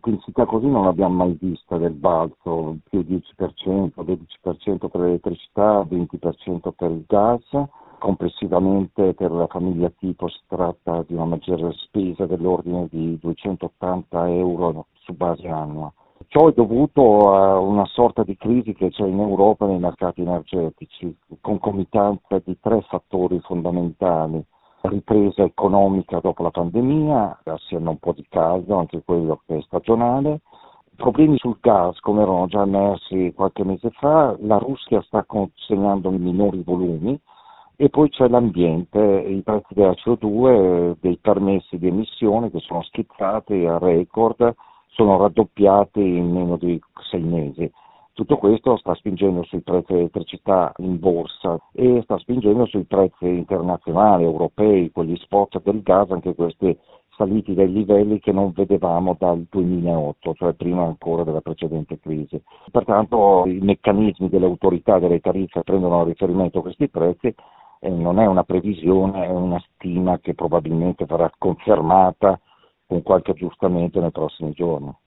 un'intensità così non l'abbiamo mai vista del balzo, più 10%, 12% per l'elettricità, 20% per il gas. Complessivamente per la famiglia tipo si tratta di una maggiore spesa dell'ordine di 280 euro su base annua. Ciò è dovuto a una sorta di crisi che c'è in Europa nei mercati energetici, concomitanza di tre fattori fondamentali: la ripresa economica dopo la pandemia, assieme a un po' di caldo, anche quello che è stagionale, problemi sul gas come erano già emersi qualche mese fa, la Russia sta consegnando minori volumi, e poi c'è l'ambiente, i prezzi della CO2, dei permessi di emissione che sono schizzati a record, sono raddoppiati in meno di 6 mesi. Tutto questo sta spingendo sui prezzi dell'elettricità in borsa e sta spingendo sui prezzi internazionali, europei, quegli spot del gas, anche questi saliti dai livelli che non vedevamo dal 2008, cioè prima ancora della precedente crisi. Pertanto i meccanismi delle autorità delle tariffe prendono a riferimento questi prezzi e non è una previsione, è una stima che probabilmente verrà confermata con qualche aggiustamento nei prossimi giorni.